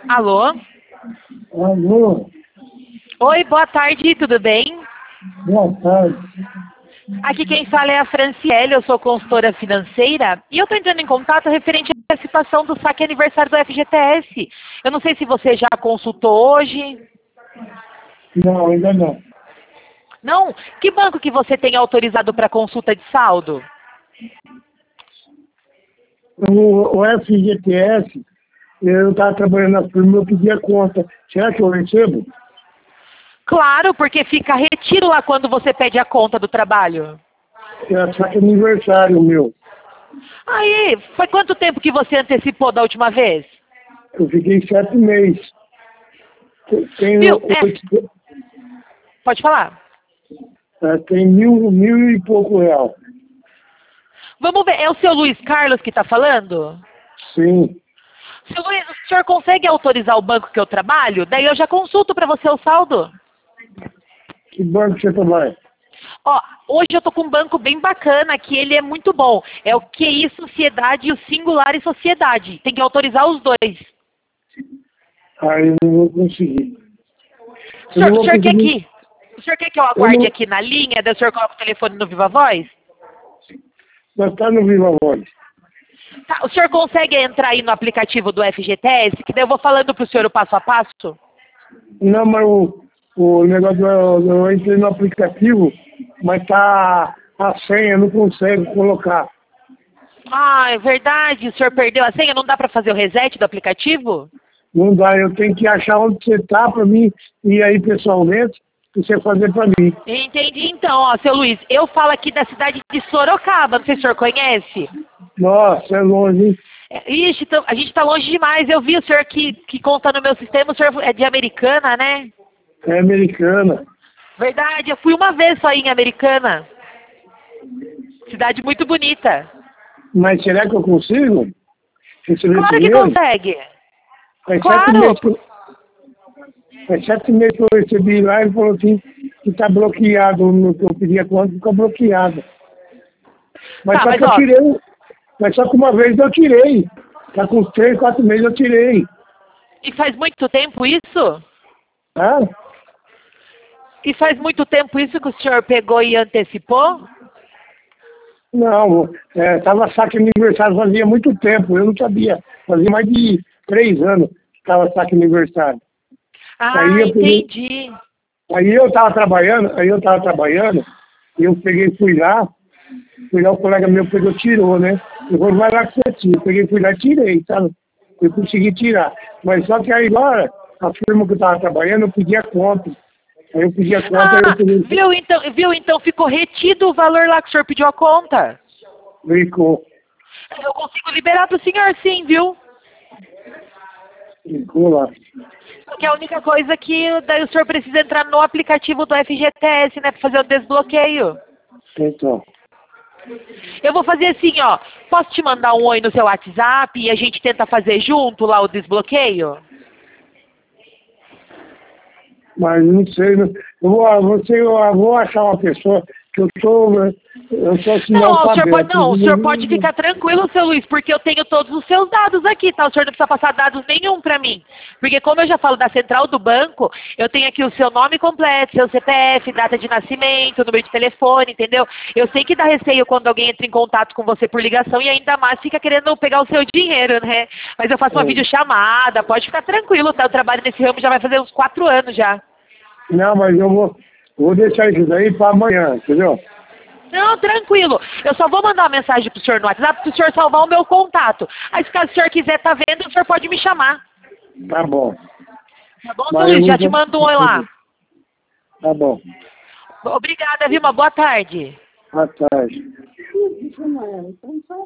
Alô? Alô, Oi, boa tarde, tudo bem? boa tarde. Aqui quem fala é a Franciele, eu sou consultora financeira e eu estou entrando em contato referente à participação do saque aniversário do FGTS. Eu não sei se você já consultou hoje. Não, ainda não. Não? Que banco que você tem autorizado para consulta de saldo? O FGTS, eu estava trabalhando na firma, eu pedi a conta. Será que eu recebo? Claro, porque fica retiro lá quando você pede a conta do trabalho. É saque aniversário meu. Aí, foi quanto tempo que você antecipou da última vez? Eu fiquei 7 meses. Tenho Viu? Pode falar. tem mil e pouco real. Vamos ver, é o seu Luiz Carlos que está falando? Sim. Seu Luiz, o senhor consegue autorizar o banco que eu trabalho? Daí eu já consulto para você o saldo. Que banco você trabalha? Ó, hoje eu tô com um banco bem bacana, que ele é muito bom. É o QI Sociedade e o Singular e Sociedade. Tem que autorizar os dois. Aí eu não vou conseguir. O Eu não senhor, vou conseguir. o senhor quer que eu aguarde aqui na linha? Daí o senhor coloca o telefone no Viva Voz? Mas tá no Viva Voz. Tá, o senhor consegue entrar aí no aplicativo do FGTS? Que daí eu vou falando pro senhor o passo a passo? Não, mas o negócio, eu entrei no aplicativo, mas tá a senha, não consigo colocar. Ah, é verdade. O senhor perdeu a senha? Não dá para fazer o reset do aplicativo? Não dá, eu tenho que achar onde você tá para mim ir aí pessoalmente e você fazer para mim. Entendi então, ó, seu Luiz. Eu falo aqui da cidade de Sorocaba, não sei se o senhor conhece. Nossa, é longe, hein? Ixi, então, a gente tá longe demais. Eu vi o senhor que conta no meu sistema, o senhor é de Americana, né? É americana. Verdade, eu fui uma vez só em Americana. Cidade muito bonita. Mas será que eu consigo receber Claro que dinheiro? consegue. Faz Claro. 7 meses faz 7 meses que eu recebi lá, ele falou assim que tá bloqueado, no que eu pedi a conta, ficou bloqueado. Mas Tá, só mas que eu ó, tirei, mas só que uma vez eu tirei. Tá com 3, 4 meses eu tirei. e faz muito tempo isso? Tá? E faz muito tempo isso que o senhor pegou e antecipou? Não, tava saque aniversário fazia muito tempo, eu não sabia. Fazia mais de 3 anos que tava saque aniversário. Ah, entendi. Aí eu tava trabalhando, e eu peguei, fui lá, o colega meu pegou, tirou, né? Eu vou vai lá que você tira. Eu peguei, fui lá e tirei, sabe? Eu consegui tirar. Mas só que aí agora, a firma que eu tava trabalhando, eu pedi a conta. Aí eu pedi a conta, aí eu peguei, Viu então, ficou retido o valor lá que o senhor pediu a conta. ficou Eu consigo liberar pro senhor sim, viu? lá. Só que a única coisa que daí o senhor precisa entrar no aplicativo do FGTS, né, para fazer o desbloqueio. Então, Eu vou fazer assim, ó. Posso te mandar um oi no seu WhatsApp e a gente tenta fazer junto lá o desbloqueio? mas não sei, eu vou achar uma pessoa que eu sou assim, O senhor pode ficar tranquilo, seu Luiz, porque eu tenho todos os seus dados aqui, tá? O senhor não precisa passar dados nenhum pra mim. Porque como eu já falo da central do banco, eu tenho aqui o seu nome completo, seu CPF, data de nascimento, número de telefone, entendeu? Eu sei que dá receio quando alguém entra em contato com você por ligação e ainda mais fica querendo pegar o seu dinheiro, né? Mas eu faço uma videochamada, pode ficar tranquilo, tá? Eu trabalho nesse ramo já vai fazer uns 4 anos já. Não, mas eu vou deixar isso daí para amanhã, entendeu? Não, tranquilo. Eu só vou mandar uma mensagem pro senhor no WhatsApp pro senhor salvar o meu contato. Aí, se caso o senhor quiser tá vendo, o senhor pode me chamar. Tá bom. Tá bom, seu Luiz? Já te mando um oi lá. Tá bom. Obrigada, viu? Uma boa tarde. Boa tarde.